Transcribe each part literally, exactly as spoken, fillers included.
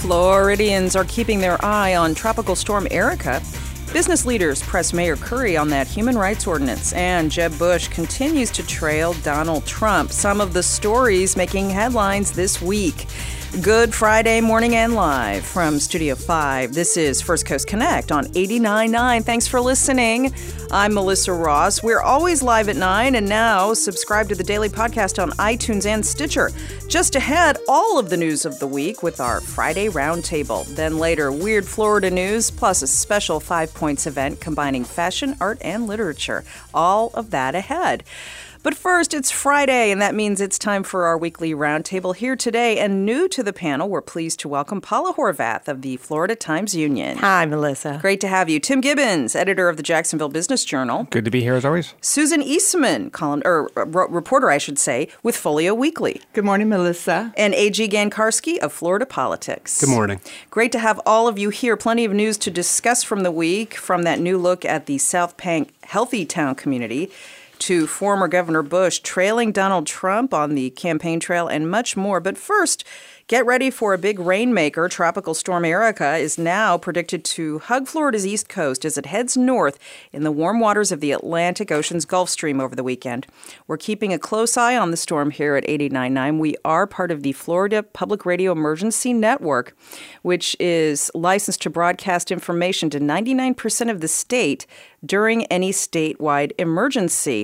Floridians are keeping their eye on Tropical Storm Erica. Business leaders press Mayor Curry on that human rights ordinance. And Jeb Bush continues to trail Donald Trump. Some of the stories making headlines this week. Good Friday morning and live from Studio five. This is First Coast Connect on eighty-nine point nine. Thanks for listening. I'm Melissa Ross. We're always live at nine, and now subscribe to the daily podcast on iTunes and Stitcher. Just ahead, all of the news of the week with our Friday Roundtable. Then later, weird Florida news, plus a special Five Points event combining fashion, art, and literature. All of that ahead. But first, it's Friday, and that means it's time for our weekly roundtable here today. And new to the panel, we're pleased to welcome Paula Horvath of the Florida Times-Union. Hi, Melissa. Great to have you. Tim Gibbons, editor of the Jacksonville Business Journal. Good to be here, as always. Susan Eastman, column, or uh, reporter, I should say, with Folio Weekly. Good morning, Melissa. And A G Gankarski of Florida Politics. Good morning. Great to have all of you here. Plenty of news to discuss from the week, from that new look at the South Bank Healthy Town community to former Governor Bush trailing Donald Trump on the campaign trail and much more. But first, get ready for a big rainmaker. Tropical Storm Erica is now predicted to hug Florida's east coast as it heads north in the warm waters of the Atlantic Ocean's Gulf Stream over the weekend. We're keeping a close eye on the storm here at eighty-nine point nine. We are part of the Florida Public Radio Emergency Network, which is licensed to broadcast information to ninety-nine percent of the state during any statewide emergency.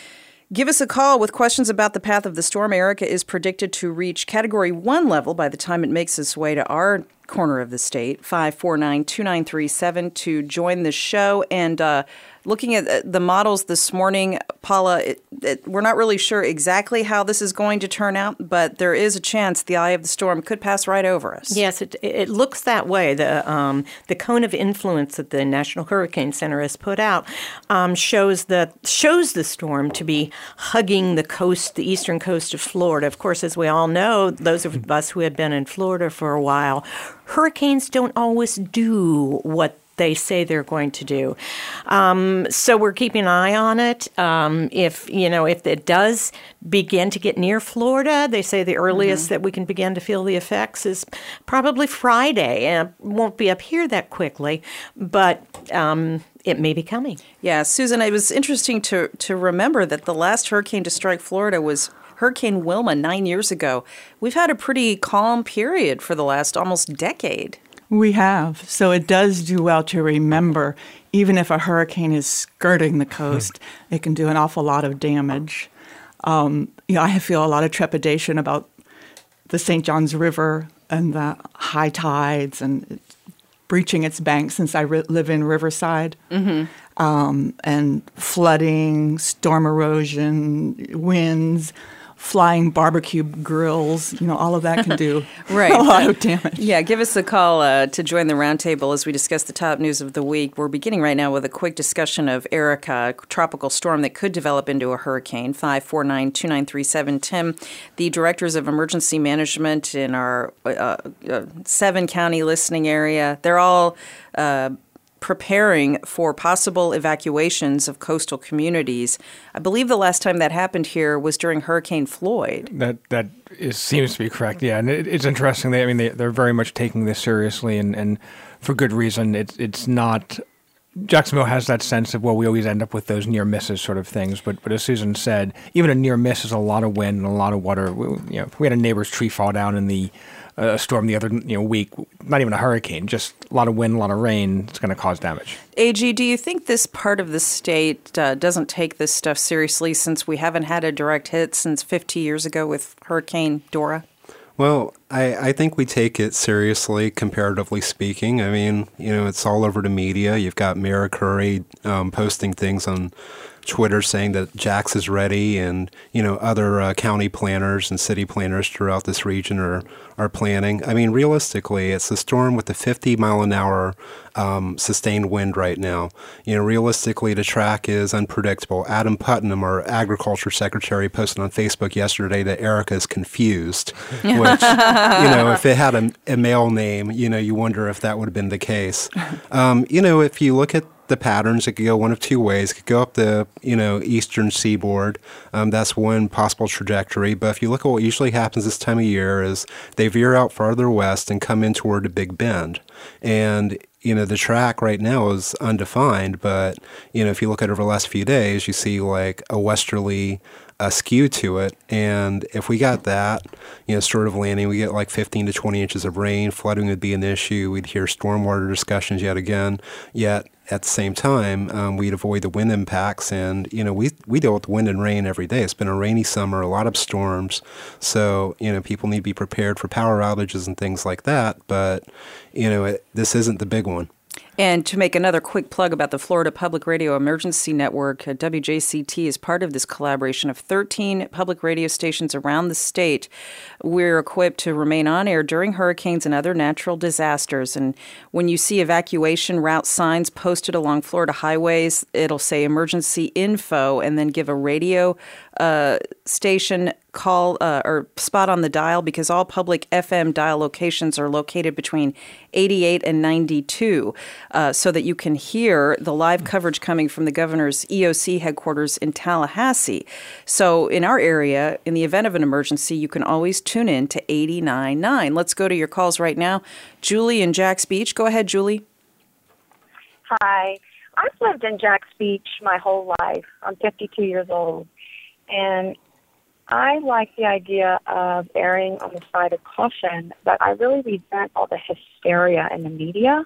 Give us a call with questions about the path of the storm. Erica is predicted to reach Category one level by the time it makes its way to our corner of the state. five four nine, two nine three seven to join the show. And uh, looking at the models this morning, Paula, it, it, we're not really sure exactly how this is going to turn out, but there is a chance the eye of the storm could pass right over us. Yes, it, it looks that way. The um, the cone of influence that the National Hurricane Center has put out um, shows the shows the storm to be hugging the coast, the eastern coast of Florida. Of course, as we all know, those of us who have been in Florida for a while, hurricanes don't always do what they say they're going to do. Um, so we're keeping an eye on it. Um, if, you know, if it does begin to get near Florida, they say the earliest mm-hmm. that we can begin to feel the effects is probably Friday. And it won't be up here that quickly, but um, it may be coming. Yeah, Susan, it was interesting to, to remember that the last hurricane to strike Florida was Hurricane Wilma nine years ago. We've had a pretty calm period for the last almost decade. We have. So it does do well to remember, even if a hurricane is skirting the coast, it can do an awful lot of damage. Um, you know, I feel a lot of trepidation about the Saint Johns River and the high tides and breaching its banks since I re- live in Riverside. Mm-hmm. Um, and flooding, storm erosion, winds, flying barbecue grills, you know, all of that can do right. a lot of damage. Yeah, give us a call uh, to join the roundtable as we discuss the top news of the week. We're beginning right now with a quick discussion of Erica, a tropical storm that could develop into a hurricane. five four nine, two nine three seven. Tim, the directors of emergency management in our uh, uh, seven-county listening area, they're all uh, preparing for possible evacuations of coastal communities. I believe the last time that happened here was during Hurricane Floyd. That that is, seems to be correct, yeah. And it, it's interesting. They, I mean, they, they're very much taking this seriously, and, and for good reason. It's it's not – Jacksonville has that sense of, well, we always end up with those near misses sort of things. But but as Susan said, even a near miss is a lot of wind and a lot of water. We, you know, we had a neighbor's tree fall down in the – a storm the other you know week, not even a hurricane, just a lot of wind, a lot of rain. It's going to cause damage. A G, do you think this part of the state uh, doesn't take this stuff seriously since we haven't had a direct hit since fifty years ago with Hurricane Dora? Well, I, I think we take it seriously, comparatively speaking. I mean, you know, it's all over the media. You've got Mayor Curry um, posting things on Twitter saying that Jax is ready, and, you know, other uh, county planners and city planners throughout this region are, are planning. I mean, realistically, it's a storm with a fifty mile an hour um, sustained wind right now. You know, realistically, the track is unpredictable. Adam Putnam, our agriculture secretary, posted on Facebook yesterday that Erica is confused, which, you know, if it had a, a male name, you know, you wonder if that would have been the case. Um, you know, if you look at the patterns. It could go one of two ways. It could go up the, you know, eastern seaboard. Um, that's one possible trajectory. But if you look at what usually happens this time of year is they veer out farther west and come in toward the Big Bend. And, you know, the track right now is undefined. But, you know, if you look at it over the last few days, you see like a westerly a skew to it. And if we got that, you know, sort of landing, we get like fifteen to twenty inches of rain, flooding would be an issue. We'd hear stormwater discussions yet again. Yet at the same time, um, we'd avoid the wind impacts. And, you know, we we deal with wind and rain every day. It's been a rainy summer, a lot of storms. So, you know, people need to be prepared for power outages and things like that. But, you know, it, this isn't the big one. And to make another quick plug about the Florida Public Radio Emergency Network, uh, W J C T is part of this collaboration of thirteen public radio stations around the state. We're equipped to remain on air during hurricanes and other natural disasters. And when you see evacuation route signs posted along Florida highways, it'll say emergency info and then give a radio uh, station call uh, or spot on the dial, because all public F M dial locations are located between eighty-eight and ninety-two, uh, so that you can hear the live coverage coming from the governor's E O C headquarters in Tallahassee. So in our area, in the event of an emergency, you can always tune in to eighty-nine point nine. Let's go to your calls right now. Julie in Jack's Beach. Go ahead, Julie. Hi. I've lived in Jack's Beach my whole life. I'm fifty-two years old. And I like the idea of erring on the side of caution, but I really resent all the hysteria in the media.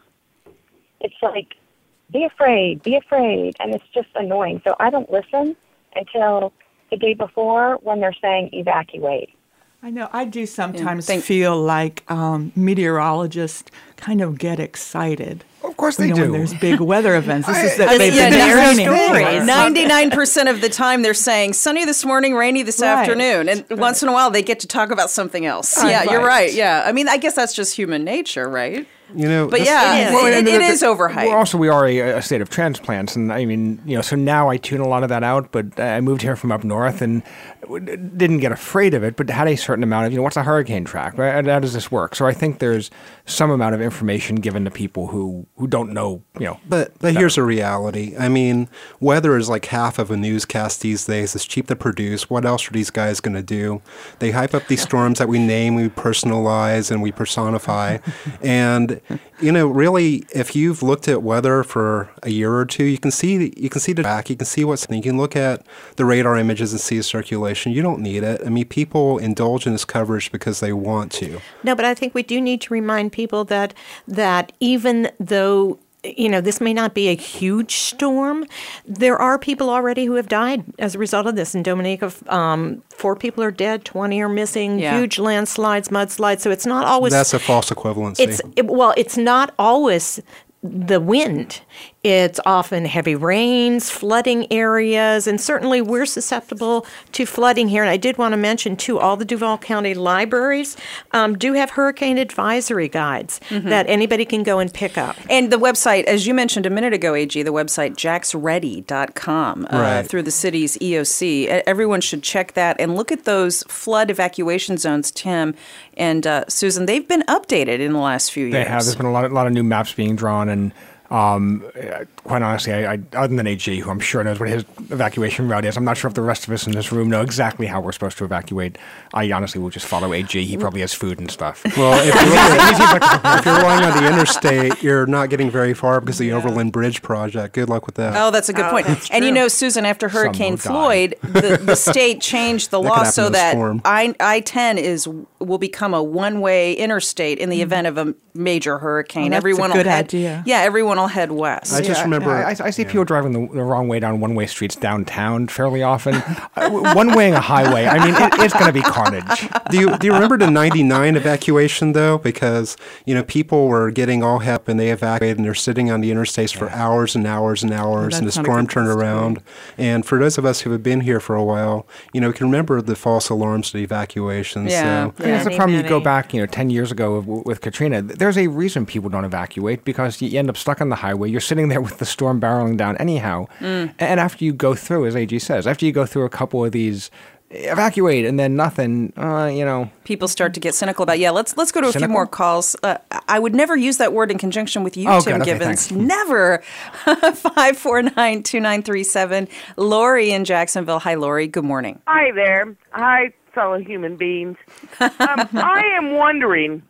It's like, be afraid, be afraid, and it's just annoying. So I don't listen until the day before when they're saying evacuate. I know. I do sometimes Yeah, feel like um, meteorologists kind of get excited. Of course they you know, do. When there's big weather events. This is I- that I- they've yeah, been there's training no for. stories. ninety-nine percent of the time they're saying sunny this morning, rainy this Right. afternoon. And once in a while they get to talk about something else. Right. Yeah, you're Right. right. Yeah. I mean, I guess that's just human nature, right? You know, But this- yeah, is. it, it, and it the- is overhyped. Well, also, we are a, a state of transplants, and I mean, you know, so now I tune a lot of that out. But I moved here from up north and w- didn't get afraid of it, but had a certain amount of, you know, what's a hurricane track? Right? How does this work? So I think there's some amount of information given to people who, who don't know, you know. But but here's a reality. I mean, weather is like half of a newscast these days. It's cheap to produce. What else are these guys going to do? They hype up these storms that we name, we personalize, and we personify. And you know, really, if you've looked at weather for a year or two, you can see you can see the track. You can see what's. You can look at the radar images and see the circulation. You don't need it. I mean, people indulge in this coverage because they want to. No, but I think we do need to remind people that that even though, you know, this may not be a huge storm, there are people already who have died as a result of this. In Dominica, um, four people are dead, twenty are missing, Yeah. huge landslides, mudslides. So it's not always... That's a false equivalency. It's it, well, it's not always the wind. It's often heavy rains, flooding areas, and certainly we're susceptible to flooding here. And I did want to mention, too, all the Duval County libraries um, do have hurricane advisory guides that anybody can go and pick up. And the website, as you mentioned a minute ago, A G, the website jacks ready dot com uh, Right. through the city's E O C. E- Everyone should check that and look at those flood evacuation zones, Tim and uh, Susan. They've been updated in the last few years. They have. There's been a lot, a lot of new maps being drawn, and um, uh, quite honestly, I, I, other than A G, who I'm sure knows what his evacuation route is, I'm not sure if the rest of us in this room know exactly how we're supposed to evacuate. I honestly will just follow A G. He probably has food and stuff. Well, if you're, looking, if you're relying on the interstate, you're not getting very far because of the Overland Bridge project. Good luck with that. Oh, that's a good Oh, point. that's And you true. know, Susan, after Hurricane will die. Floyd, the, the state changed the That could law happen so in a that storm. I I ten is will become a one way interstate in the event of a major hurricane. Well, that's a everyone good will head, idea. Yeah, everyone will head west. I just Yeah, remember. I, I see people driving the, the wrong way down one-way streets downtown fairly often. uh, one-waying a highway, I mean, it, it's going to be carnage. do you do you remember the ninety-nine evacuation though? Because you know people were getting all hep and they evacuated and they're sitting on the interstates for hours and hours and hours, and the that's not a storm good turned story. around. And for those of us who have been here for a while, you know, we can remember the false alarms to the evacuations. Yeah. So. I mean, it's the Many, problem. You go many. back, you know, ten years ago with, with Katrina. There's a reason people don't evacuate because you end up stuck on the highway. You're sitting there with the storm barreling down anyhow. And after you go through, as A G says, after you go through a couple of these evacuate, and then nothing. Uh, you know, people start to get cynical about. Yeah, let's let's go to a cynical? few more calls. Uh, I would never use that word in conjunction with you, Oh, Tim good. Okay, Gibbons. thanks. Never. Five four nine two nine three seven. Lori in Jacksonville. Hi, Lori. Good morning. Hi there. Hi, fellow human beings. Um, I am wondering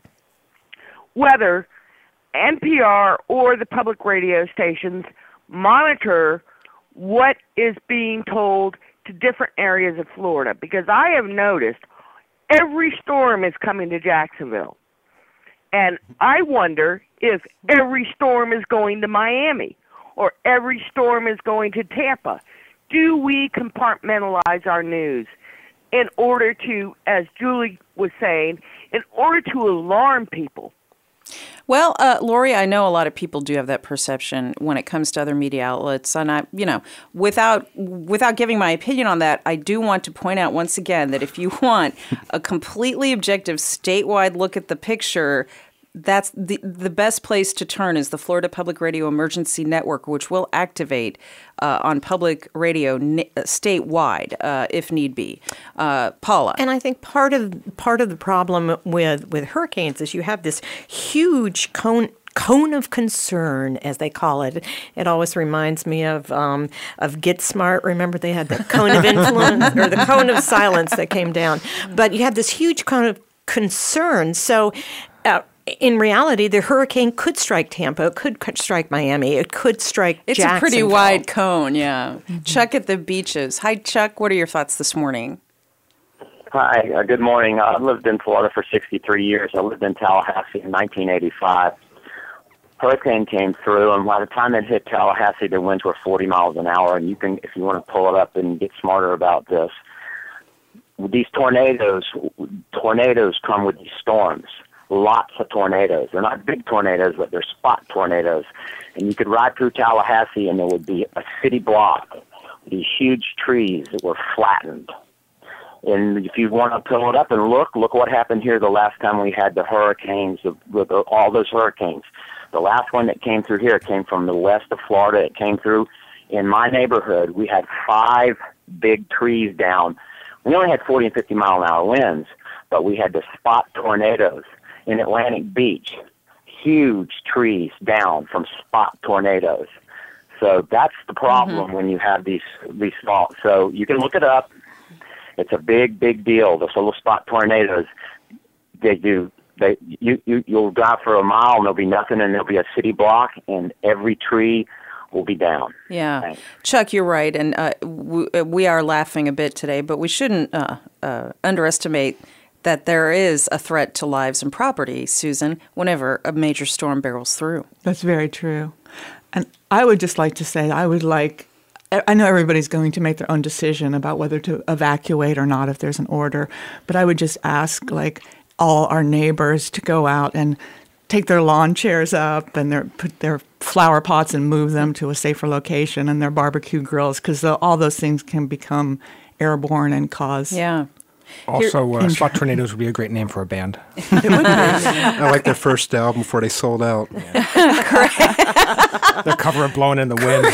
whether N P R or the public radio stations monitor what is being told to different areas of Florida, because I have noticed every storm is coming to Jacksonville. And I wonder if every storm is going to Miami or every storm is going to Tampa. Do we compartmentalize our news in order to, as Julie was saying, in order to alarm people? Well, uh, Lori, I know a lot of people do have that perception when it comes to other media outlets, and I, you know, without without giving my opinion on that, I do want to point out once again that if you want a completely objective statewide look at the picture, that's the the best place to turn is the Florida Public Radio Emergency Network, which will activate uh, on public radio na- statewide uh, if need be. Uh, Paula, and I think part of part of the problem with with hurricanes is you have this huge cone. Cone of concern, as they call it. It always reminds me of um, of Get Smart. Remember, they had the cone of influence or the cone of silence that came down. But you have this huge cone of concern. So. Uh, In reality, the hurricane could strike Tampa, it could strike Miami, it could strike it's Jacksonville. a pretty wide cone, yeah. Mm-hmm. Chuck at the beaches. Hi, Chuck. What are your thoughts this morning? Hi, uh, good morning. Uh, I've lived in Florida for sixty-three years. I lived in Tallahassee in nineteen eighty-five. Hurricane came through, and by the time it hit Tallahassee, the winds were forty miles an hour. And you can, if you want to pull it up and get smarter about this, these tornadoes, tornadoes come with these storms. Lots of tornadoes. They're not big tornadoes, but they're spot tornadoes. And you could ride through Tallahassee, and there would be a city block with these huge trees that were flattened. And if you want to pull it up and look, look what happened here the last time we had the hurricanes, with all those hurricanes. The last one that came through here came from the west of Florida. It came through in my neighborhood. We had five big trees down. We only had forty and fifty mile an hour winds, but we had the spot tornadoes. In Atlantic Beach, huge trees down from spot tornadoes. So that's the problem mm-hmm. when you have these these small. So you can look it up. It's a big, big deal. Those little spot tornadoes, they do. They you you you'll drive for a mile and there'll be nothing, and there'll be a city block, and every tree will be down. Yeah, Thanks. Chuck, you're right, and uh, we, we are laughing a bit today, but we shouldn't uh, uh, underestimate that there is a threat to lives and property, Susan, whenever a major storm barrels through. That's very true. And I would just like to say, I would like, I know everybody's going to make their own decision about whether to evacuate or not if there's an order, but I would just ask, like, all our neighbors to go out and take their lawn chairs up and their put their flower pots and move them to a safer location, and their barbecue grills, because all those things can become airborne and cause... Yeah. Also, uh, Spot Tornadoes would be a great name for a band. It would be. I like their first album before they sold out. Yeah. Their cover of Blowing in the Wind.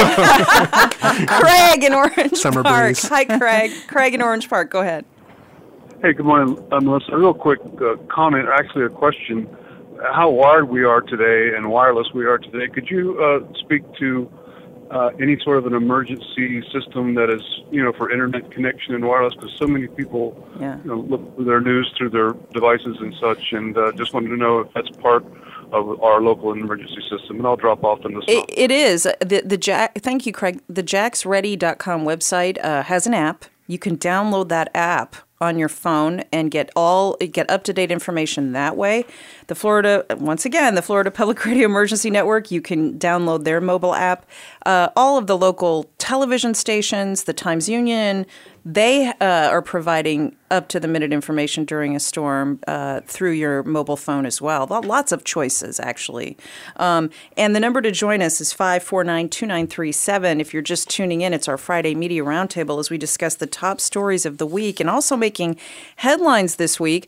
Craig in Orange Summer Park. breeze. Hi, Craig. Craig in Orange Park. Go ahead. Hey, good morning, uh, Melissa. A real quick uh, comment, or actually a question. How wired we are today and wireless we are today. Could you uh, speak to Uh, any sort of an emergency system that is, you know, for internet connection and wireless, because so many people, yeah. you know, look for their news through their devices and such, and uh, just wanted to know if that's part of our local emergency system. And I'll drop off in this. It, it is. The, the Jack, thank you, Craig. The jax ready dot com website uh, has an app. You can download that app on your phone and get all get up-to-date information that way. The Florida, once again, the Florida Public Radio Emergency Network, you can download their mobile app. Uh, all of the local television stations, the Times Union, they uh, are providing up-to-the-minute information during a storm uh, through your mobile phone as well. Lots of choices, actually. Um, and the number to join us is five four nine, two nine three seven. If you're just tuning in, it's our Friday Media Roundtable as we discuss the top stories of the week and also making headlines this week.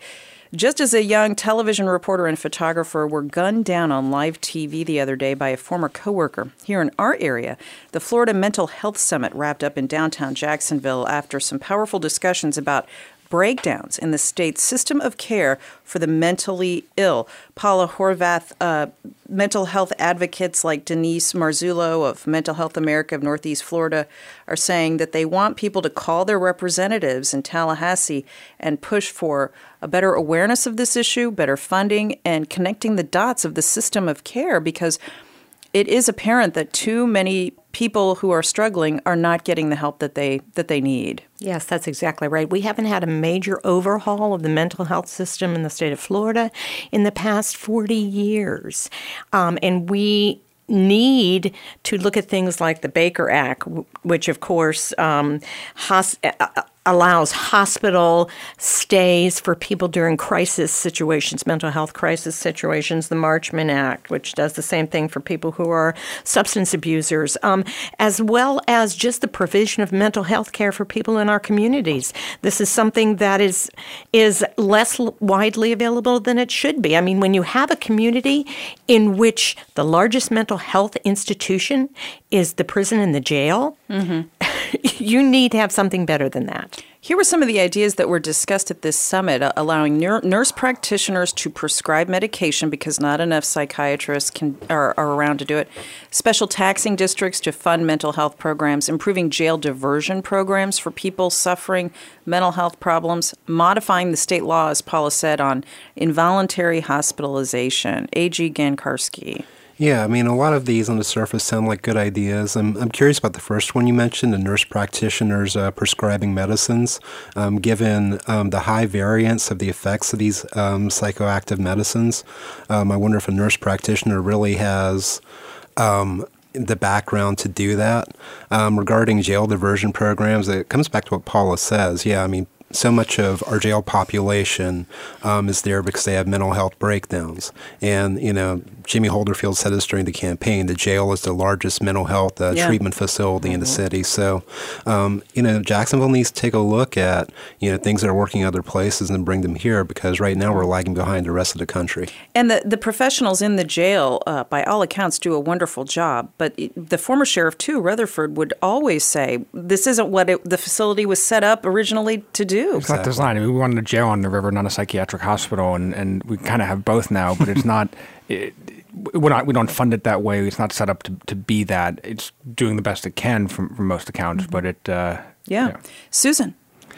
just as a young television reporter and photographer were gunned down on live T V the other day by a former coworker. Here in our area, the Florida Mental Health Summit wrapped up in downtown Jacksonville after some powerful discussions about breakdowns in the state's system of care for the mentally ill. Paula Horvath, uh, mental health advocates like Denise Marzullo of Mental Health America of Northeast Florida are saying that they want people to call their representatives in Tallahassee and push for a better awareness of this issue, better funding, and connecting the dots of the system of care, because it is apparent that too many people who are struggling are not getting the help that they that they need. Yes, that's exactly right. We haven't had a major overhaul of the mental health system in the state of Florida in the past forty years. Um, and we need to look at things like the Baker Act, which, of course, um, hos- allows hospital stays for people during crisis situations, mental health crisis situations, the Marchman Act, which does the same thing for people who are substance abusers, um, as well as just the provision of mental health care for people in our communities. This is something that is is less widely available than it should be. I mean, when you have a community in which the largest mental health institution is the prison and the jail, mm-hmm. you need to have something better than that. Here were some of the ideas that were discussed at this summit, uh, allowing ner- nurse practitioners to prescribe medication because not enough psychiatrists can are, are around to do it, special taxing districts to fund mental health programs, improving jail diversion programs for people suffering mental health problems, modifying the state law, as Paula said, on involuntary hospitalization. A G Gankarski. Yeah, I mean, a lot of these on the surface sound like good ideas. I'm, I'm curious about the first one you mentioned, the nurse practitioners uh, prescribing medicines. Um, given um, the high variance of the effects of these um, psychoactive medicines, um, I wonder if a nurse practitioner really has um, the background to do that. Um, regarding jail diversion programs, it comes back to what Paula says. Yeah, I mean, so much of our jail population um, is there because they have mental health breakdowns. And, you know, Jimmy Holderfield said this during the campaign, the jail is the largest mental health uh, yeah. treatment facility mm-hmm. in the city. So, um, you know, Jacksonville needs to take a look at, you know, things that are working other places and bring them here, because right now we're lagging behind the rest of the country. And the, the professionals in the jail, uh, by all accounts, do a wonderful job. But the former sheriff, too, Rutherford, would always say, this isn't what it, the facility was set up originally to do. It's exactly. not designed. I mean, we wanted a jail on the river, not a psychiatric hospital, and, and we kind of have both now, but it's not, it, we're not, we don't fund it that way. It's not set up to, to be that. It's doing the best it can from, from most accounts, mm-hmm. but it... Uh, yeah. yeah. Susan?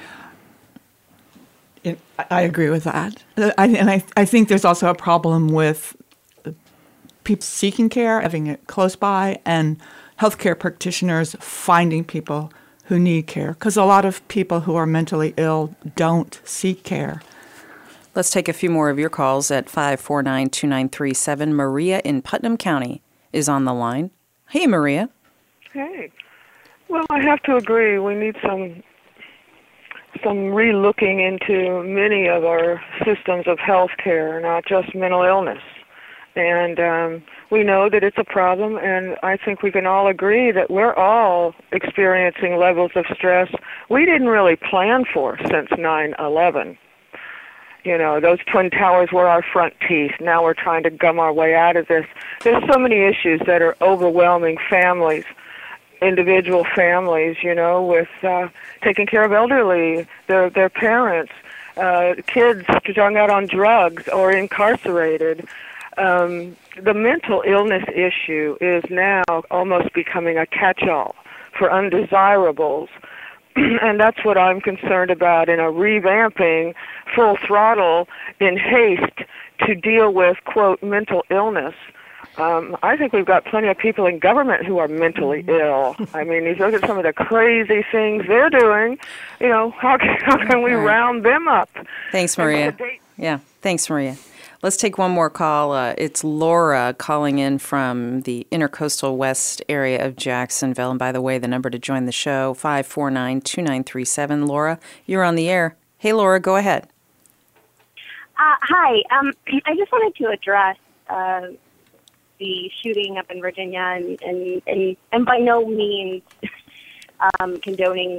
It, I agree with that. I, and I, I think there's also a problem with people seeking care, having it close by, and healthcare practitioners finding people who need care, because a lot of people who are mentally ill don't seek care. Let's take a few more of your calls at five four nine, two nine three seven. Maria in Putnam County is on the line. Hey, Maria. Hey. Well, I have to agree. We need some some re-looking into many of our systems of health care, not just mental illness. And um, we know that it's a problem, and I think we can all agree that we're all experiencing levels of stress we didn't really plan for since nine eleven. You know, those Twin Towers were our front teeth. Now we're trying to gum our way out of this. There's so many issues that are overwhelming families, individual families, you know, with uh, taking care of elderly, their, their parents, uh, kids strung out on drugs or incarcerated. Um, the mental illness issue is now almost becoming a catch-all for undesirables, and that's what I'm concerned about in a revamping full throttle in haste to deal with, quote, mental illness. Um, I think we've got plenty of people in government who are mentally ill. I mean, you look at some of the crazy things they're doing, you know, how can, how can we round them up? Thanks, Maria. Yeah, thanks, Maria. Let's take one more call. Uh, it's Laura calling in from the Intercoastal West area of Jacksonville. And by the way, the number to join the show, five four nine, two nine three seven. Laura, you're on the air. Hey, Laura, go ahead. Uh, hi. Um, I just wanted to address uh, the shooting up in Virginia, and, and, and, and by no means um, condoning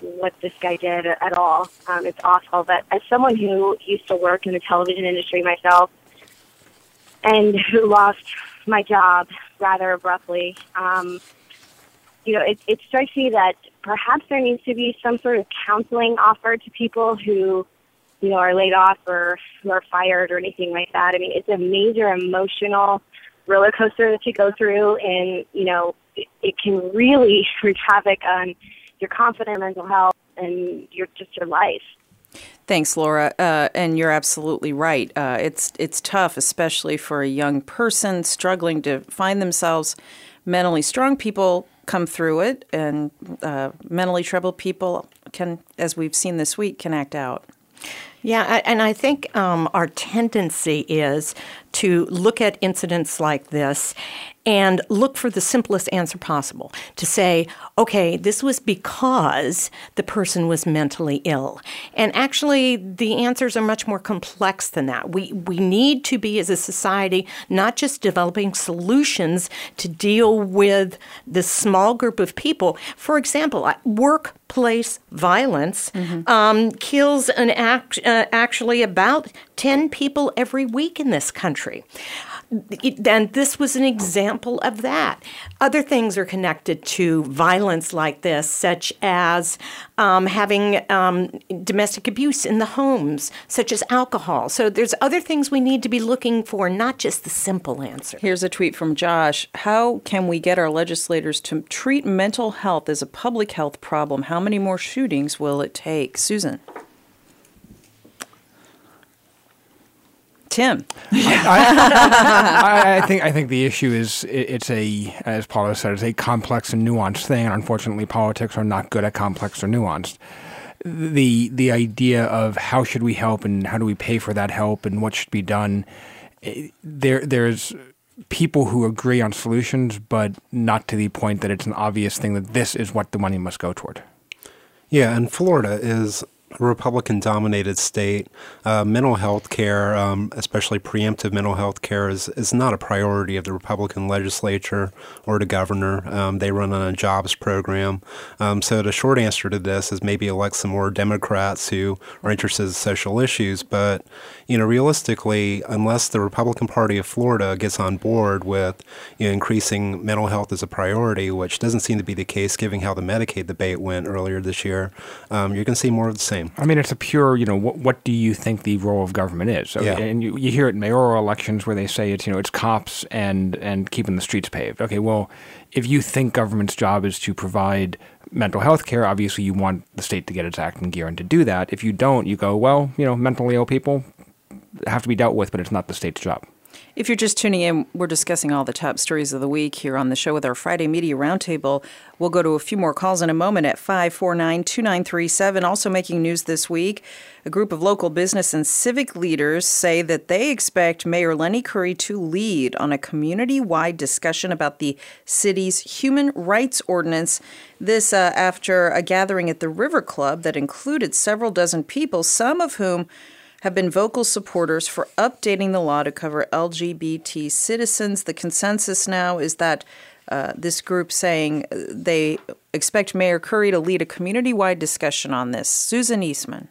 what this guy did at all. Um, it's awful. But as someone who used to work in the television industry myself and who lost my job rather abruptly, um, you know, it, it strikes me that perhaps there needs to be some sort of counseling offered to people who, you know, are laid off or who are fired or anything like that. I mean, it's a major emotional roller coaster to go through, and, you know, it, it can really wreak havoc on your confidence, mental health, and your just your life. Thanks, Laura. Uh, and you're absolutely right. Uh, it's it's tough, especially for a young person struggling to find themselves. Mentally strong people come through it, and uh, mentally troubled people can, as we've seen this week, can act out. Yeah, and I think um, our tendency is to look at incidents like this and look for the simplest answer possible, to say, okay, this was because the person was mentally ill. And actually, the answers are much more complex than that. We we need to be, as a society, not just developing solutions to deal with the small group of people. For example, workplace violence mm-hmm. um, kills an act, uh, actually about ten people every week in this country. And this was an example of that. Other things are connected to violence like this, such as um, having um, domestic abuse in the homes, such as alcohol. So there's other things we need to be looking for, not just the simple answer. Here's a tweet from Josh. How can we get our legislators to treat mental health as a public health problem? How many more shootings will it take? Susan. Tim. I, I, I think I think the issue is it, it's a, as Paula said, it's a complex and nuanced thing, and unfortunately, politics are not good at complex or nuanced. The the idea of how should we help and how do we pay for that help and what should be done, there there's people who agree on solutions, but not to the point that it's an obvious thing that this is what the money must go toward. Yeah, and Florida is a Republican-dominated state. Uh, mental health care, um, especially preemptive mental health care, is, is not a priority of the Republican legislature or the governor. Um, they run on a jobs program. Um, so the short answer to this is maybe elect some more Democrats who are interested in social issues. But, you know, realistically, unless the Republican Party of Florida gets on board with, you know, increasing mental health as a priority, which doesn't seem to be the case given how the Medicaid debate went earlier this year, um, you're going to see more of the same. I mean, it's a pure, you know, what, what do you think the role of government is? So, yeah. And you, you hear it in mayoral elections where they say it's, you know, it's cops and, and keeping the streets paved. Okay, well, if you think government's job is to provide mental health care, obviously you want the state to get its act in gear and to do that. If you don't, you go, well, you know, mentally ill people have to be dealt with, but it's not the state's job. If you're just tuning in, we're discussing all the top stories of the week here on the show with our Friday Media Roundtable. We'll go to a few more calls in a moment at five four nine, two nine three seven. Also making news this week, a group of local business and civic leaders say that they expect Mayor Lenny Curry to lead on a community-wide discussion about the city's human rights ordinance. This uh, after a gathering at the River Club that included several dozen people, some of whom have been vocal supporters for updating the law to cover L G B T citizens. The consensus now is that uh, this group saying they expect Mayor Curry to lead a community-wide discussion on this. Susan Eastman.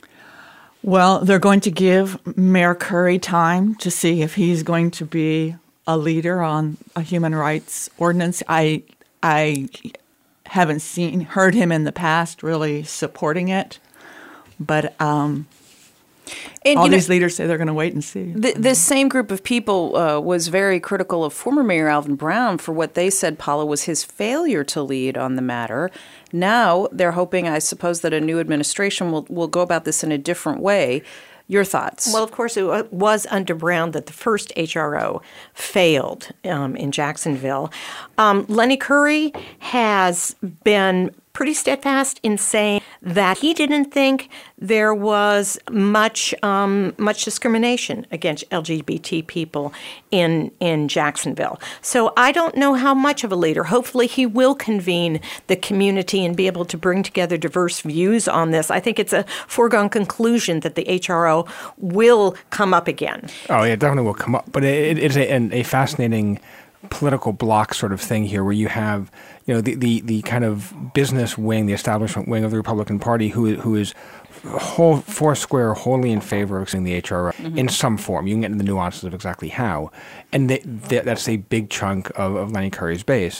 Well, they're going to give Mayor Curry time to see if he's going to be a leader on a human rights ordinance. I I haven't seen heard him in the past really supporting it, but um, And, All these know, leaders say they're going to wait and see. The, this same group of people uh, was very critical of former Mayor Alvin Brown for what they said, Paula, was his failure to lead on the matter. Now they're hoping, I suppose, that a new administration will, will go about this in a different way. Your thoughts? Well, of course, it was under Brown that the first H R O failed um, in Jacksonville. Um, Lenny Curry has been pretty steadfast in saying that he didn't think there was much um, much discrimination against L G B T people in in Jacksonville. So I don't know how much of a leader. Hopefully he will convene the community and be able to bring together diverse views on this. I think it's a foregone conclusion that the H R O will come up again. Oh, yeah, it definitely will come up. But it, it's a, a fascinating political block sort of thing here, where you have, you know, the, the, the kind of business wing, the establishment wing of the Republican Party, who who is whole four square wholly in favor of extending the H R O mm-hmm. in some form. You can get into the nuances of exactly how, and they, they, that's a big chunk of, of Lenny Curry's base.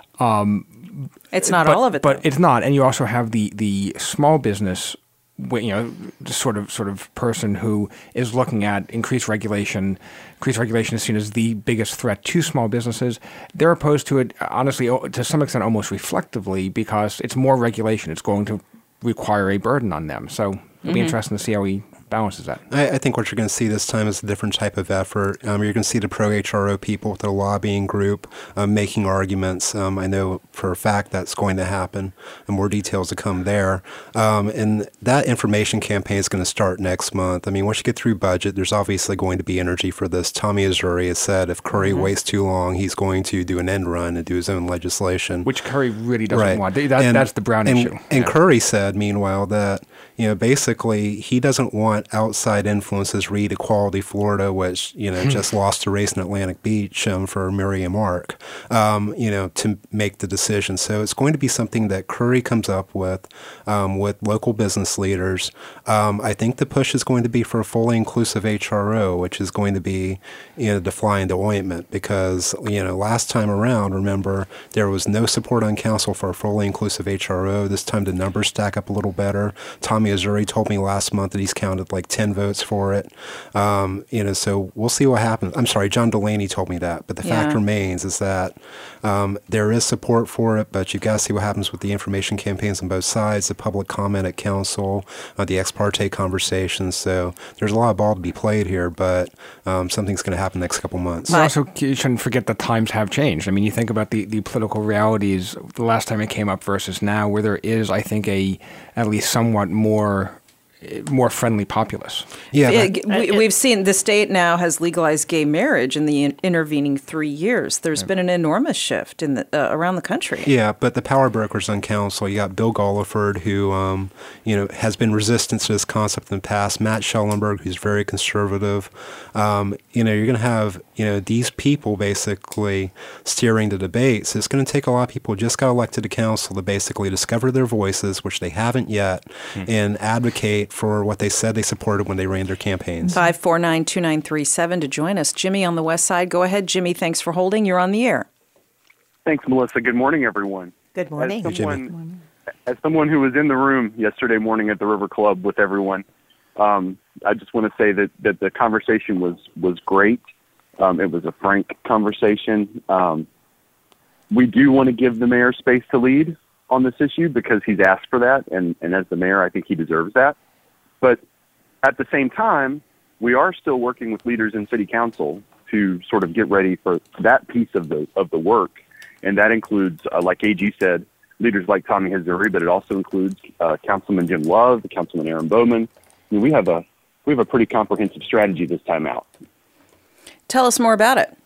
Um, it's not but, all of it, but though. It's not. And you also have the the small business, you know, sort of sort of person who is looking at increased regulation. Increased regulation is seen as the biggest threat to small businesses. They're opposed to it, honestly, to some extent, almost reflectively, because it's more regulation. It's going to require a burden on them. So it'll mm-hmm. be interesting to see how he balances that. I, I think what you're going to see this time is a different type of effort. Um, you're going to see the pro-H R O people with their lobbying group um, making arguments. Um, I know for a fact that's going to happen, and more details to come there. Um, and that information campaign is going to start next month. I mean, once you get through budget, there's obviously going to be energy for this. Tommy Azzurri has said if Curry mm-hmm. waits too long, he's going to do an end run and do his own legislation. Which Curry really doesn't right. want. That, and, that's the Brown and, issue. And yeah. Curry said, meanwhile, that you know basically he doesn't want outside influences read Equality Florida, which you know just lost a race in Atlantic Beach um, for Miriam Mark, um, you know, to make the decision. So it's going to be something that Curry comes up with um, with local business leaders. Um, I think the push is going to be for a fully inclusive H R O, which is going to be you know the fly in the ointment, because you know last time around, remember, there was no support on council for a fully inclusive H R O. This time the numbers stack up a little better. Tommy Azzurri told me last month that he's counted like ten votes for it. Um, you know, so we'll see what happens. I'm sorry, John Delaney told me that, but the yeah. fact remains is that um, there is support for it, but you've got to see what happens with the information campaigns on both sides, the public comment at council, uh, the ex parte conversations. So there's a lot of ball to be played here, but um, something's going to happen next couple months. But also, you shouldn't forget that times have changed. I mean, you think about the, the political realities the last time it came up versus now, where there is, I think, a at least somewhat more more friendly populace. Yeah, it, we, we've seen the state now has legalized gay marriage in the in- intervening three years. There's yeah. been an enormous shift in the, uh, around the country. Yeah, but the power brokers on council, you got Bill Golliford, who um, you know has been resistant to this concept in the past. Matt Schellenberg, who's very conservative. Um, you know, you're going to have you know these people basically steering the debates. It's going to take a lot of people who just got elected to council to basically discover their voices, which they haven't yet, hmm. and advocate for what they said they supported when they ran their campaigns. five four nine, two nine three seven to join us. Jimmy on the west side. Go ahead, Jimmy. Thanks for holding. You're on the air. Thanks, Melissa. Good morning, everyone. Good morning. As someone, as someone who was in the room yesterday morning at the River Club with everyone, um, I just want to say that, that the conversation was, was great. Um, it was a frank conversation. Um, we do want to give the mayor space to lead on this issue because he's asked for that, and, and as the mayor, I think he deserves that. But at the same time, we are still working with leaders in city council to sort of get ready for that piece of the of the work, and that includes, uh, like A G said, leaders like Tommy Azzurri, but it also includes uh, Councilman Jim Love, Councilman Aaron Bowman. I mean, we have a we have a pretty comprehensive strategy this time out. Tell us more about it.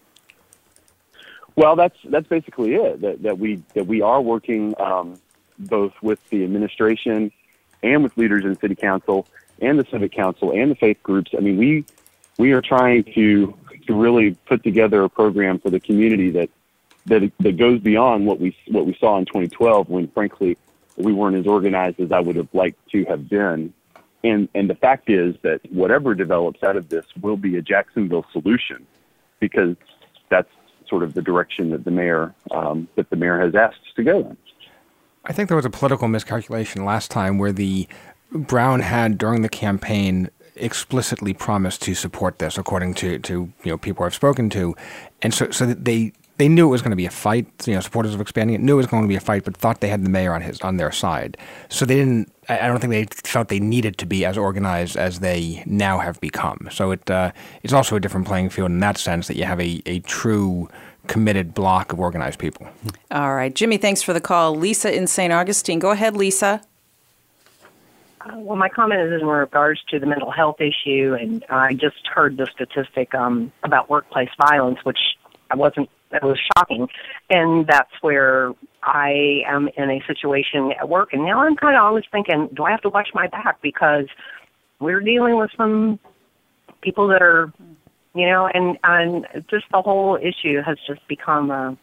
Well, that's that's basically it. That that we that we are working um, both with the administration and with leaders in city council and the civic council and the faith groups. I mean, we we are trying to to really put together a program for the community that that that goes beyond what we what we saw in twenty twelve, when frankly we weren't as organized as I would have liked to have been. And and the fact is that whatever develops out of this will be a Jacksonville solution, because that's sort of the direction that the mayor um, that the mayor has asked us to go in. I think there was a political miscalculation last time where the Brown had during the campaign explicitly promised to support this, according to, to you know people I've spoken to, and so so they they knew it was going to be a fight. You know, supporters of expanding it knew it was going to be a fight, but thought they had the mayor on his on their side. So they didn't. I don't think they felt they needed to be as organized as they now have become. So it uh, it's also a different playing field in that sense, that you have a, a true committed block of organized people. All right. Jimmy, thanks for the call. Lisa in Saint Augustine. Go ahead, Lisa. Uh, well, my comment is in regards to the mental health issue, and I just heard the statistic um, about workplace violence, which I wasn't, it was shocking. And that's where I am in a situation at work, and now I'm kind of always thinking, do I have to watch my back? Because we're dealing with some people that are you know, and, and just the whole issue has just become uh,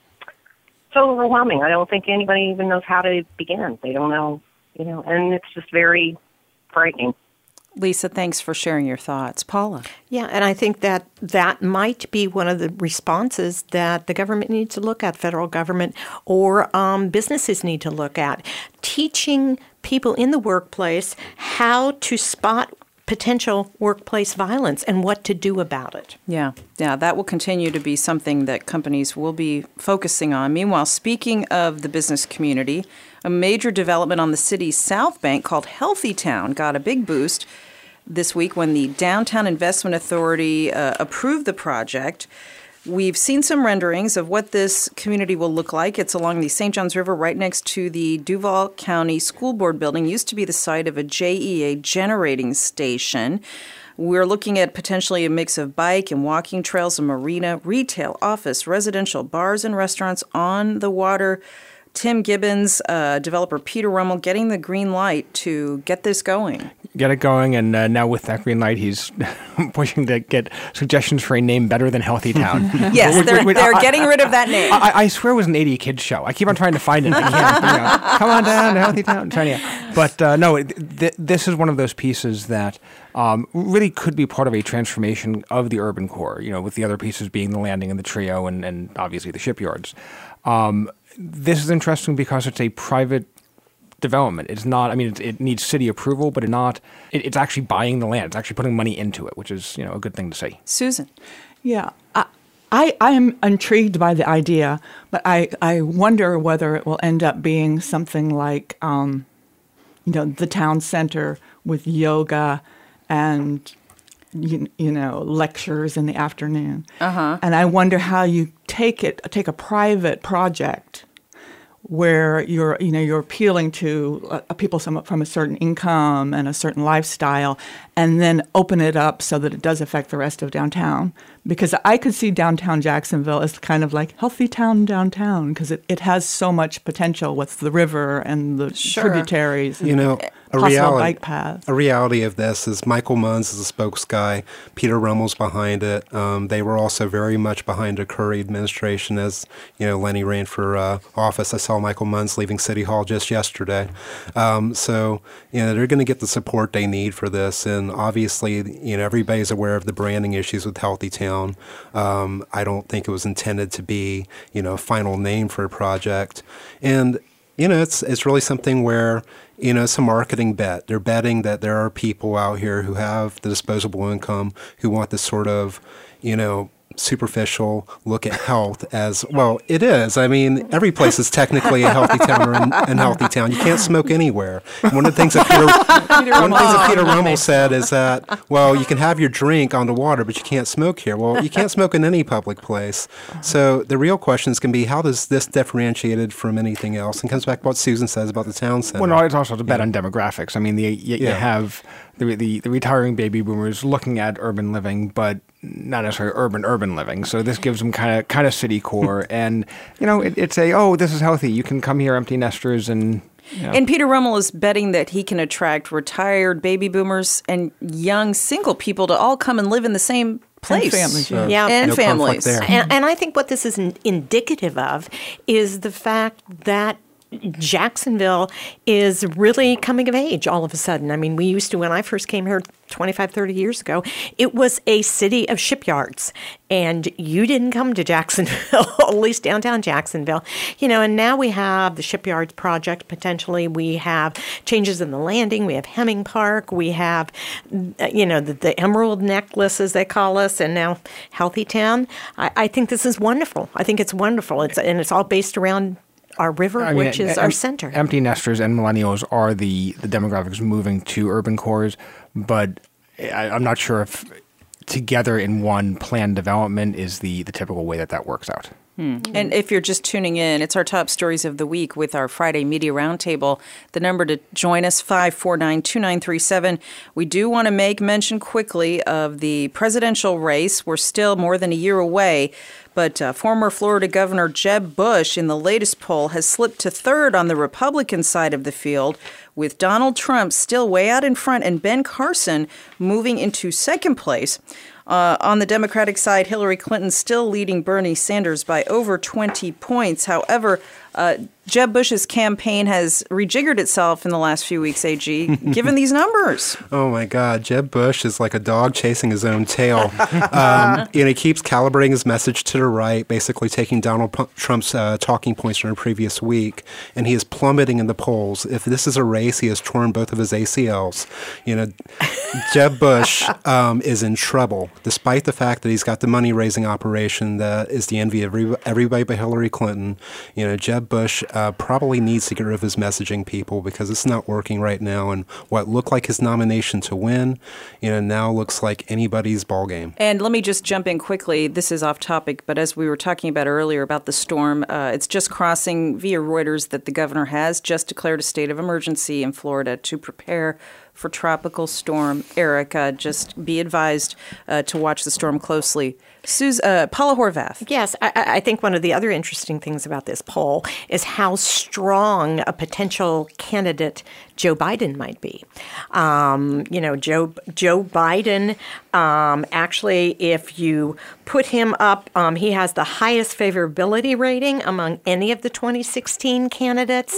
so overwhelming. I don't think anybody even knows how to begin. They don't know, you know, and it's just very frightening. Lisa, thanks for sharing your thoughts. Paula? Yeah, and I think that that might be one of the responses that the government needs to look at, federal government or um, businesses need to look at. Teaching people in the workplace how to spot potential workplace violence and what to do about it. Yeah, yeah, that will continue to be something that companies will be focusing on. Meanwhile, speaking of the business community, a major development on the city's South Bank called Healthy Town got a big boost this week when the Downtown Investment Authority uh, approved the project. We've seen some renderings of what this community will look like. It's along the Saint Johns River right next to the Duval County School Board building. Used to be the site of a J E A generating station. We're looking at potentially a mix of bike and walking trails, a marina, retail, office, residential, bars and restaurants on the water. Tim Gibbons, uh, developer Peter Rummel, getting the green light to get this going. Get it going, and uh, now with that green light, he's pushing to get suggestions for a name better than Healthy Town. Yes, wait, they're, wait, wait, they're I, getting rid of that name. I, I swear it was an eighty kids show. I keep on trying to find it. I can't. You know, come on down to Healthy Town. Trying to, but uh, no, it, th- this is one of those pieces that um, really could be part of a transformation of the urban core, you know, with the other pieces being the landing and the trio and, and obviously the shipyards. Um, this is interesting because it's a private development. It's not, I mean, it, it needs city approval, but it's not, it, it's actually buying the land. It's actually putting money into it, which is, you know, a good thing to see. Susan. Yeah. I, I, I am intrigued by the idea, but I, I wonder whether it will end up being something like, um, you know, the town center with yoga and, you, you know, lectures in the afternoon. Uh-huh. And I wonder how you take it, take a private project where you're, you know, you're appealing to uh, people some, from a certain income and a certain lifestyle, and then open it up so that it does affect the rest of downtown. Because I could see downtown Jacksonville as kind of like Healthy Town downtown, because it, it has so much potential with the river and the Sure. tributaries. And You know, a possible reality, bike paths. a reality of this is Michael Munz is the spokes guy. Peter Rummel's behind it. Um, they were also very much behind a Curry administration as, you know, Lenny ran for uh, office. I saw Michael Munz leaving City Hall just yesterday. Um, so, you know, they're going to get the support they need for this. And obviously, you know, everybody's aware of the branding issues with Healthy Town. Um, I don't think it was intended to be, you know, a final name for a project. And, you know, it's it's really something where, you know, it's a marketing bet. They're betting that there are people out here who have the disposable income who want this sort of, you know, superficial look at health as, well, it is. I mean, every place is technically a healthy town or an unhealthy town. You can't smoke anywhere. And one of the things that Peter, one of the things that Peter Rummel said is that, well, you can have your drink on the water, but you can't smoke here. Well, you can't smoke in any public place. So the real questions can be, how does this differentiated from anything else? And comes back to what Susan says about the town center. Well, no, it's also a bet on demographics. I mean, the, you, you Yeah. have the, the the retiring baby boomers looking at urban living, but not necessarily urban urban living. So this gives them kind of kind of city core, and you know, it, it's a oh, this is healthy. You can come here, empty nesters, and. You know. And Peter Rummel is betting that he can attract retired baby boomers and young single people to all come and live in the same place. And families, yeah. Yeah. And No families. conflict there. And, and I think what this is in, indicative of is the fact that Jacksonville is really coming of age all of a sudden. I mean, we used to, when I first came here twenty-five, thirty years ago, it was a city of shipyards. And you didn't come to Jacksonville, at least downtown Jacksonville. You know, and now we have the Shipyards Project, potentially. We have changes in the landing. We have Hemming Park. We have, you know, the, the Emerald Necklace, as they call us, and now Healthy Town. I, I think this is wonderful. I think it's wonderful. It's And it's all based around our river, I mean, which is em- our center. Empty nesters and millennials are the, the demographics moving to urban cores, but I, I'm not sure if together in one planned development is the, the typical way that that works out. Hmm. And if you're just tuning in, it's our top stories of the week with our Friday Media Roundtable. The number to join us, five four nine, two nine three seven. We do want to make mention quickly of the presidential race. We're still more than a year away, But uh, former Florida Governor Jeb Bush in the latest poll has slipped to third on the Republican side of the field, with Donald Trump still way out in front and Ben Carson moving into second place. Uh, on the Democratic side, Hillary Clinton still leading Bernie Sanders by over twenty points. However, uh, Jeb Bush's campaign has rejiggered itself in the last few weeks, A G, given these numbers. Oh, my God. Jeb Bush is like a dog chasing his own tail. um, and he keeps calibrating his message to the right, basically taking Donald P- Trump's uh, talking points from the previous week, and he is plummeting in the polls. If this is a race, he has torn both of his A C Ls. You know, Jeb Bush um, is in trouble, despite the fact that he's got the money-raising operation that is the envy of every, everybody but Hillary Clinton. You know, Jeb Bush uh, probably needs to get rid of his messaging, people, because it's not working right now. And what looked like his nomination to win, you know, now looks like anybody's ballgame. And let me just jump in quickly. This is off topic, but as we were talking about earlier about the storm, uh, it's just crossing via Reuters that the governor has just declared a state of emergency in Florida to prepare for Tropical Storm Erica. Just be advised uh, to watch the storm closely. Suze, uh, Paula Horvath. Yes, I, I think one of the other interesting things about this poll is how strong a potential candidate Joe Biden might be. Um, you know, Joe Joe Biden, um, actually, if you put him up, um, he has the highest favorability rating among any of the twenty sixteen candidates.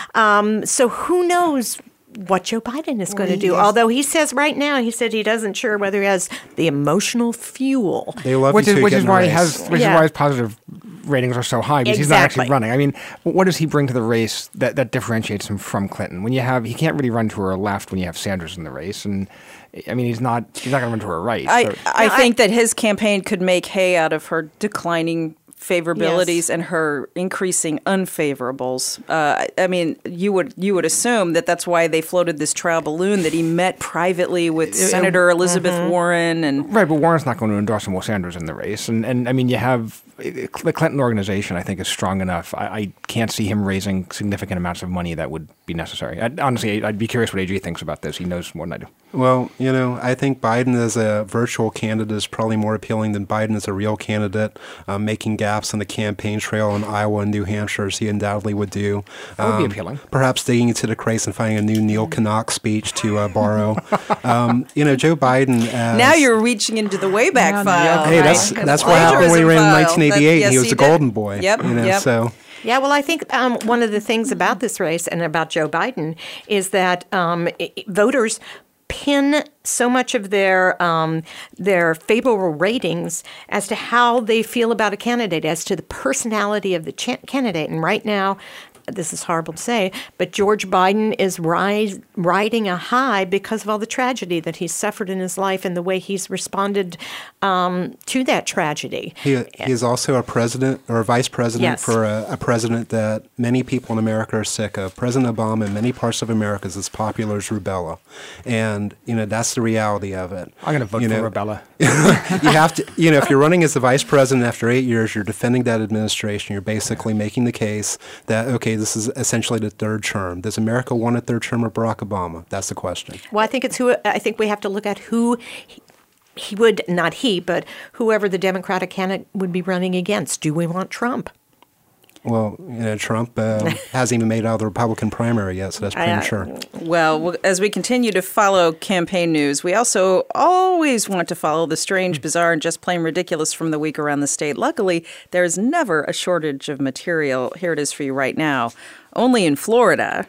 Um, so who knows what Joe Biden is going to do. Although he says right now, he said he doesn't sure whether he has the emotional fuel. They love which you is to which get is in why the he race. has which Yeah. is why his positive ratings are so high, because he's not Exactly. actually running. I mean, what does he bring to the race that, that differentiates him from Clinton? When you have he can't really run to her left when you have Sanders in the race, and I mean he's not he's not going to run to her right. I, so. I think that his campaign could make hay out of her declining favorabilities Yes. and her increasing unfavorables. Uh, I mean, you would you would assume that that's why they floated this trial balloon that he met privately with Senator Elizabeth Warren and Right, but Warren's not going to endorse him while Sanders in the race. And, and I mean, you have the Clinton organization, I think, is strong enough. I, I can't see him raising significant amounts of money that would be necessary. I'd, honestly, I'd be curious what A G thinks about this. He knows more than I do. Well, you know, I think Biden as a virtual candidate is probably more appealing than Biden as a real candidate, um, making gaps on the campaign trail in Iowa and New Hampshire, as he undoubtedly would do. That would be Um, appealing. Perhaps digging into the craze and finding a new Neil Kinnock speech to uh, borrow. um, you know, Joe Biden. As, now you're reaching into the Wayback Yeah, file. Hey, right? that's 'Cause that's what happened when he ran in plagiarism nineteen eighty-eight. file. and he That- was yes, a did. golden boy. Yep, You know, yep. so. Yeah, well, I think um, one of the things about this race and about Joe Biden is that um, i- voters pin so much of their um, their favorable ratings as to how they feel about a candidate, as to the personality of the cha- candidate. And right now, this is horrible to say, but George Biden is rise, riding a high because of all the tragedy that he's suffered in his life and the way he's responded um, to that tragedy. He, he is also a president or a vice president Yes. for a, a president that many people in America are sick of. President Obama in many parts of America is as popular as rubella. And, you know, that's the reality of it. I'm going to vote You for know, Rubella. you have to, you know, if you're running as the vice president after eight years, you're defending that administration. You're basically making the case that, okay, this is essentially the third term. Does America want a third term of Barack Obama? That's the question. Well, I think it's who I think we have to look at who he, he would not he, but whoever the Democratic candidate would be running against. Do we want Trump? Well, you know, Trump uh, hasn't even made it out of the Republican primary yet, so that's premature. Well, w- as we continue to follow campaign news, we also always want to follow the strange, bizarre, and just plain ridiculous from the week around the state. Luckily, there's never a shortage of material. Here it is for you right now. Only in Florida.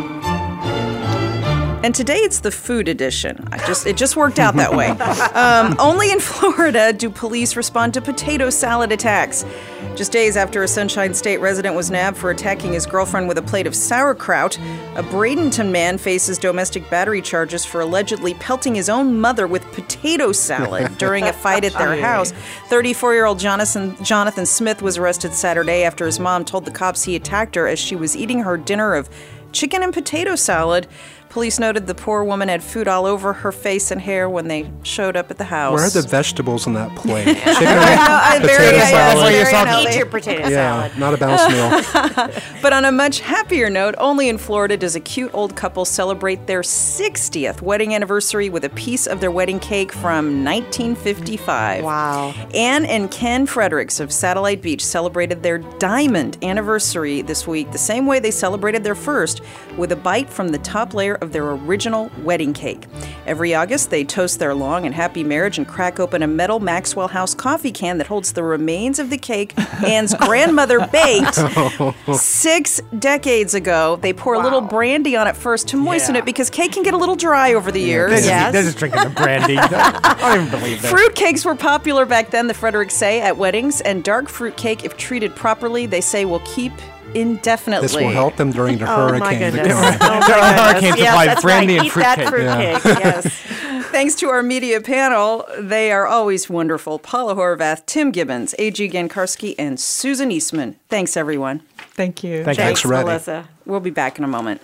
And today it's the food edition. I just it just worked out that way. Um, only in Florida do police respond to potato salad attacks. Just days after a Sunshine State resident was nabbed for attacking his girlfriend with a plate of sauerkraut, a Bradenton man faces domestic battery charges for allegedly pelting his own mother with potato salad during a fight at their house. thirty-four-year-old Jonathan, Jonathan Smith was arrested Saturday after his mom told the cops he attacked her as she was eating her dinner of chicken and potato salad. Police noted the poor woman had food all over her face and hair when they showed up at the house. Where are the vegetables on that plate? Chicken, I know, potato very, salad. very Yourself, unhealthy. eat your potato Yeah, salad. not a balanced meal. But on a much happier note, only in Florida does a cute old couple celebrate their sixtieth wedding anniversary with a piece of their wedding cake from nineteen fifty-five. Wow. Anne and Ken Fredericks of Satellite Beach celebrated their diamond anniversary this week the same way they celebrated their first, with a bite from the top layer of their original wedding cake. Every August, they toast their long and happy marriage and crack open a metal Maxwell House coffee can that holds the remains of the cake Anne's grandmother baked six decades ago. They pour a little brandy on it first to moisten Yeah. it because cake can get a little dry over the years. They're just, Yes. they're just drinking the brandy. I don't even believe that. Fruit cakes were popular back then, the Fredericks say, at weddings, and dark fruit cake, if treated properly, they say will keep indefinitely. This will help them during the Oh my hurricane. goodness. to come. Oh my There are goodness. hurricanes Yes, supply that's brandy right. and Eat fruit that cake. fruitcake. Yes. Thanks to our media panel, they are always wonderful. Paula Horvath, Tim Gibbons, A G Gankarski, and Susan Eastman. Thanks, everyone. Thank you. Thank you. Thanks, Reddy. Melissa. We'll be back in a moment.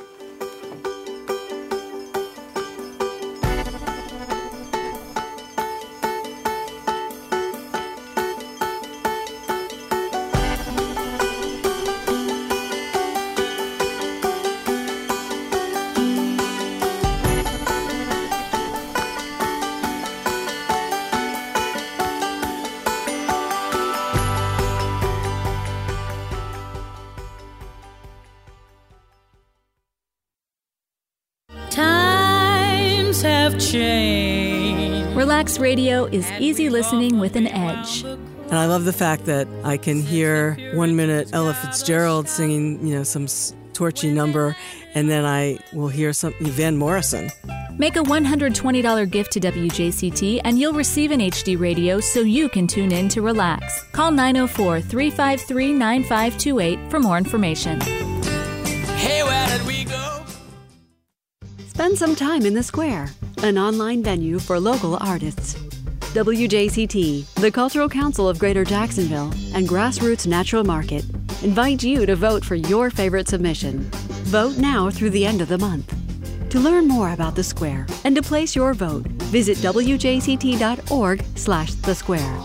Times have changed. Relax Radio is easy listening with an edge. And I love the fact that I can hear one minute Ella Fitzgerald singing, you know, some s- torchy number, and then I will hear some Van Morrison. Make a one hundred twenty dollars gift to W J C T and you'll receive an H D radio so you can tune in to relax. Call nine oh four, three five three, nine five two eight for more information. Hey, where did we go? Spend some time in the Square, an online venue for local artists. W J C T, the Cultural Council of Greater Jacksonville, and Grassroots Natural Market invite you to vote for your favorite submission. Vote now through the end of the month. To learn more about the Square and to place your vote, visit w j c t dot org slash the square.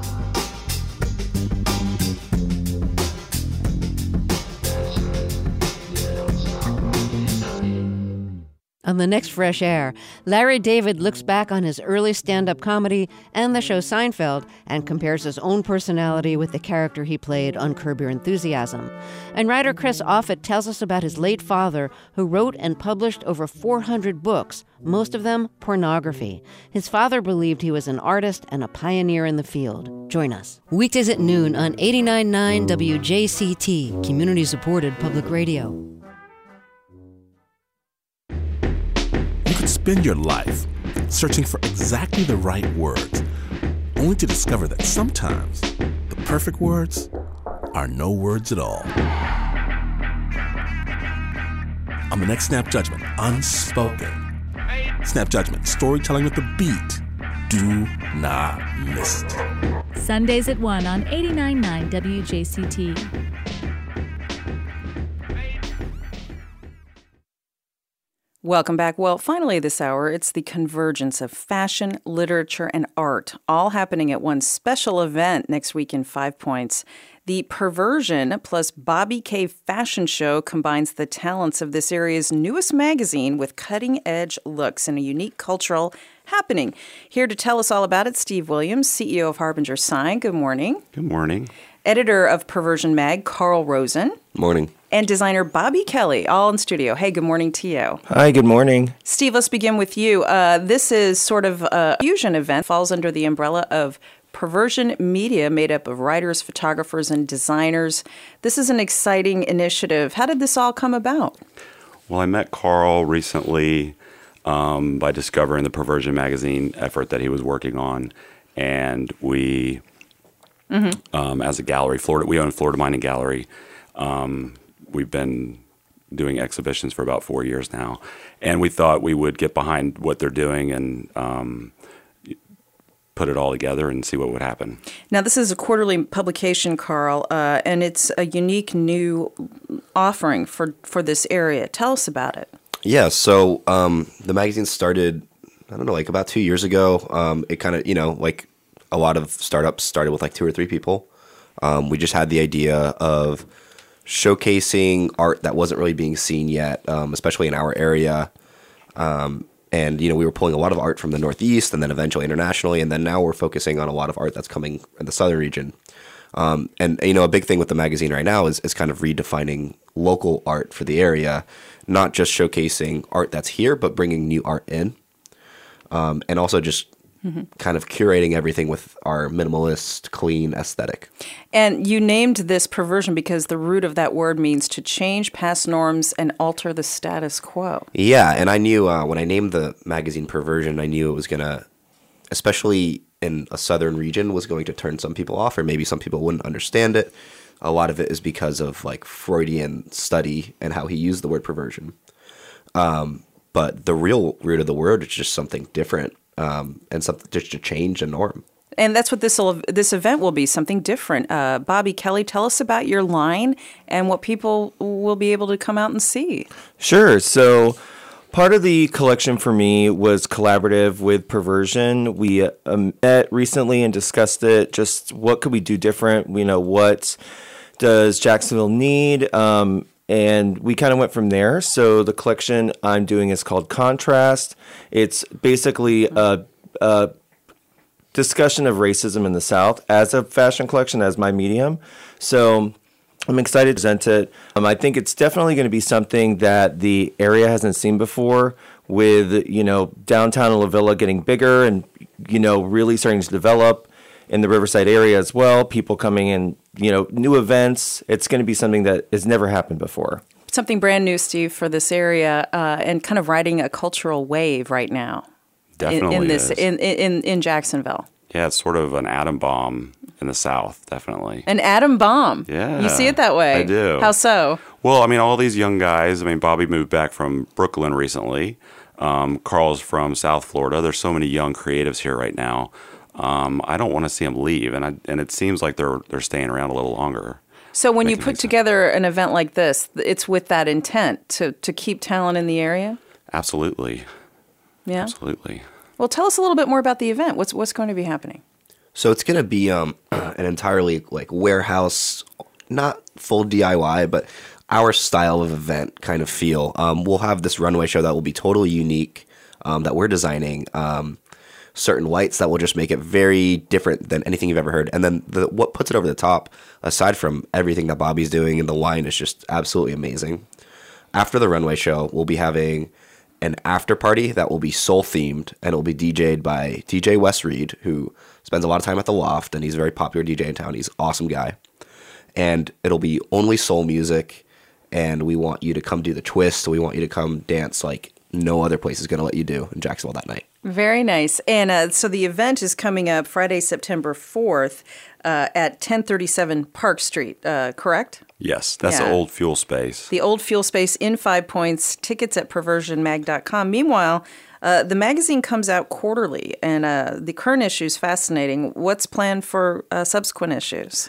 On the next Fresh Air, Larry David looks back on his early stand-up comedy and the show Seinfeld and compares his own personality with the character he played on Curb Your Enthusiasm. And writer Chris Offutt tells us about his late father, who wrote and published over four hundred books, most of them pornography. His father believed he was an artist and a pioneer in the field. Join us. Weekdays at noon on eighty-nine point nine W J C T, community-supported public radio. You could spend your life searching for exactly the right words, only to discover that sometimes the perfect words are no words at all. On the next Snap Judgment, Unspoken. Snap Judgment, storytelling with the beat. Do not miss it. Sundays at one on eighty-nine point nine W J C T. Welcome back. Well, finally this hour, it's the convergence of fashion, literature, and art, all happening at one special event next week in Five Points. The Perversion plus Bobby K fashion show combines the talents of this area's newest magazine with cutting-edge looks and a unique cultural happening. Here to tell us all about it, Steve Williams, C E O of Harbinger Sign. Good morning. Good morning. Editor of Perversion Mag, Carl Rosen. Morning. And designer Bobby Kelly, all in studio. Hey, good morning to you. Hi, good morning. Steve, let's begin with you. Uh, this is sort of a fusion event, falls under the umbrella of Perversion Media, made up of writers, photographers, and designers. This is an exciting initiative. How did this all come about? Well, I met Carl recently um, by discovering the Perversion magazine effort that he was working on. And we, mm-hmm. um, as a gallery, Florida, we own Florida Mining Gallery. Um, we've been doing exhibitions for about four years now. And we thought we would get behind what they're doing and um, put it all together and see what would happen. Now, this is a quarterly publication, Carl, uh, and it's a unique new offering for, for this area. Tell us about it. Yeah, so um, the magazine started, I don't know, like about two years ago. Um, it kind of, you know, like a lot of startups started with like two or three people. Um, we just had the idea of showcasing art that wasn't really being seen yet, um, especially in our area. Um And, you know, we were pulling a lot of art from the Northeast and then eventually internationally. And then now we're focusing on a lot of art that's coming in the Southern region. Um, and, you know, a big thing with the magazine right now is, is kind of redefining local art for the area, not just showcasing art that's here, but bringing new art in. Um, and also just mm-hmm. kind of curating everything with our minimalist, clean aesthetic. And you named this perversion because the root of that word means to change past norms and alter the status quo. Yeah, and I knew uh, when I named the magazine Perversion, I knew it was going to, especially in a southern region, was going to turn some people off, or maybe some people wouldn't understand it. A lot of it is because of like Freudian study and how he used the word perversion. Um, but the real root of the word is just something different, um, and something just to change a norm. And that's what this this event will be, something different. Uh, Bobby Kelly, tell us about your line and what people will be able to come out and see. Sure. So part of the collection for me was collaborative with Perversion. We uh, met recently and discussed it, just what could we do different? You know, what does Jacksonville need? Um, and we kind of went from there. So the collection I'm doing is called Contrast. It's basically a, a discussion of racism in the South as a fashion collection, as my medium. So I'm excited to present it. Um, I think it's definitely going to be something that the area hasn't seen before, with, you know, downtown La Villa getting bigger and, you know, really starting to develop in the Riverside area as well. People coming in, you know, new events. It's going to be something that has never happened before. Something brand new, Steve, for this area, uh, and kind of riding a cultural wave right now. Definitely in, in this is. in, in in Jacksonville. Yeah, it's sort of an atom bomb in the South, definitely. An atom bomb. Yeah. You see it that way. I do. How so? Well, I mean, all these young guys, I mean, Bobby moved back from Brooklyn recently. Um, Carl's from South Florida. There's so many young creatives here right now. Um, I don't want to see them leave, and I, and it seems like they're they're staying around a little longer. So when you put together an event like this, it's with that intent to, to keep talent in the area? Absolutely. Yeah? Absolutely. Well, tell us a little bit more about the event. What's what's going to be happening? So it's going to be um, an entirely like warehouse, not full D I Y, but our style of event kind of feel. Um, we'll have this runway show that will be totally unique, um, that we're designing. Um, certain lights that will just make it very different than anything you've ever heard. And then the, what puts it over the top, aside from everything that Bobby's doing and the line, is just absolutely amazing. After the runway show, we'll be having an after party that will be soul themed, and it will be D J'd by D J Wes Reed, who spends a lot of time at the Loft, and he's a very popular D J in town. He's an awesome guy. And it'll be only soul music, and we want you to come do the twist. We want you to come dance like no other place is going to let you do in Jacksonville that night. Very nice. And uh, so the event is coming up Friday, September fourth uh, at ten thirty-seven Park Street, uh, correct? Yes, that's Yeah. the old fuel space. The old fuel space in Five Points, tickets at perversion mag dot com. Meanwhile, uh, the magazine comes out quarterly, and uh, the current issue is fascinating. What's planned for uh, subsequent issues?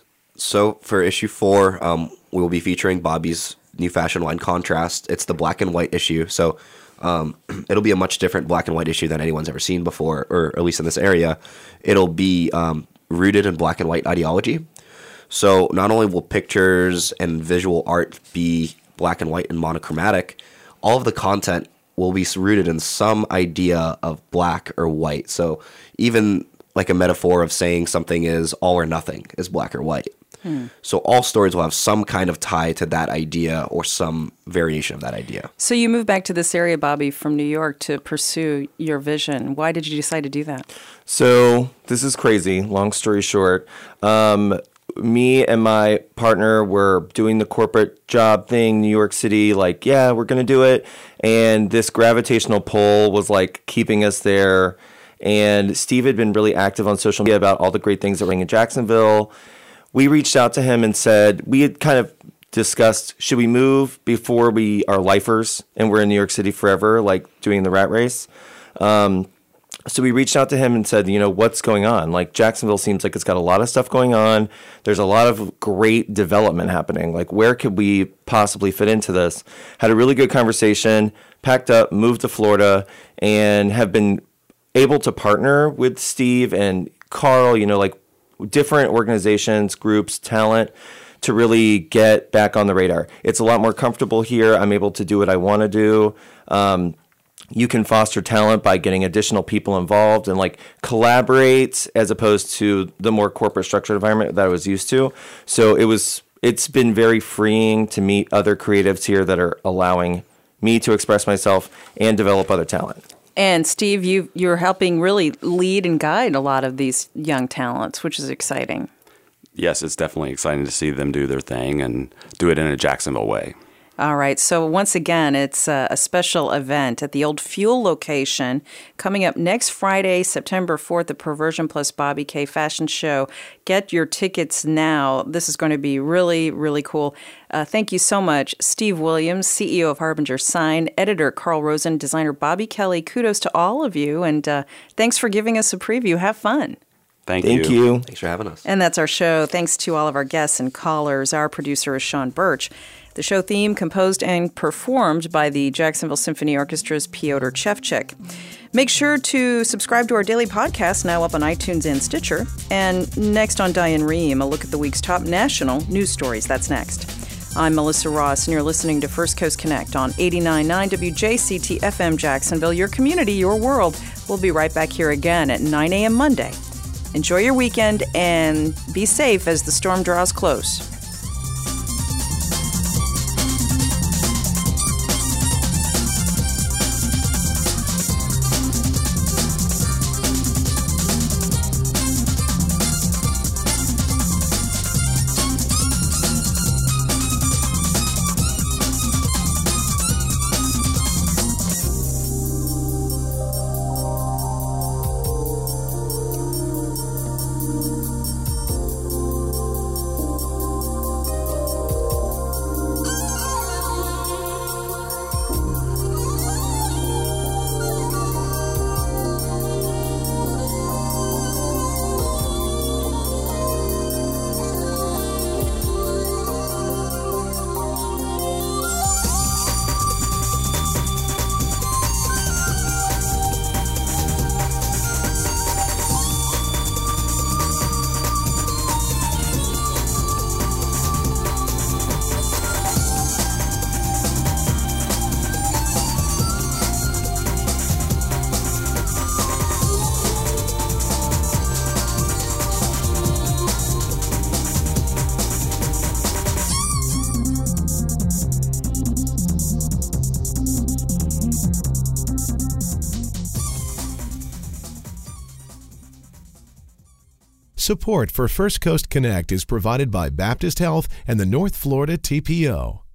So for issue four, um, we will be featuring Bobby's new fashion line, Contrast. It's the black and white issue, so um, it'll be a much different black and white issue than anyone's ever seen before, or at least in this area. It'll be um, rooted in black and white ideology. So not only will pictures and visual art be black and white and monochromatic, all of the content will be rooted in some idea of black or white. So even like a metaphor of saying something is all or nothing is black or white. Hmm. So all stories will have some kind of tie to that idea or some variation of that idea. So you moved back to this area, Bobby, from New York to pursue your vision. Why did you decide to do that? So this is crazy. Long story short, um, me and my partner were doing the corporate job thing, New York City, like, yeah, we're going to do it. And this gravitational pull was like keeping us there. And Steve had been really active on social media about all the great things that were in Jacksonville. We reached out to him and said, we had kind of discussed, should we move before we are lifers and we're in New York City forever, like doing the rat race? Um, So we reached out to him and said, you know, what's going on? Like, Jacksonville seems like it's got a lot of stuff going on. There's a lot of great development happening. Like, where could we possibly fit into this? Had a really good conversation, packed up, moved to Florida, and have been able to partner with Steve and Carl, you know, like different organizations, groups, talent, to really get back on the radar. It's a lot more comfortable here. I'm able to do what I want to do. Um, You can foster talent by getting additional people involved and like collaborate as opposed to the more corporate structured environment that I was used to. So it was, it's been very freeing to meet other creatives here that are allowing me to express myself and develop other talent. And Steve, you, you're helping really lead and guide a lot of these young talents, which is exciting. Yes, it's definitely exciting to see them do their thing and do it in a Jacksonville way. All right. So once again, it's a, a special event at the Old Fuel location coming up next Friday, September fourth, the Perversion Plus Bobby K Fashion Show. Get your tickets now. This is going to be really, really cool. Uh, thank you so much, Steve Williams, C E O of Harbinger Sign, editor Carl Rosen, designer Bobby Kelly. Kudos to all of you. And uh, thanks for giving us a preview. Have fun. Thank, Thank you. you. Thanks for having us. And that's our show. Thanks to all of our guests and callers. Our producer is Sean Birch. The show theme composed and performed by the Jacksonville Symphony Orchestra's Piotr Chevchik. Make sure to subscribe to our daily podcast, now up on iTunes and Stitcher. And next on Diane Rehm, a look at the week's top national news stories. That's next. I'm Melissa Ross, and you're listening to First Coast Connect on eighty-nine point nine W J C T F M Jacksonville, your community, your world. We'll be right back here again at nine a.m. Monday. Enjoy your weekend and be safe as the storm draws close. Support for First Coast Connect is provided by Baptist Health and the North Florida T P O.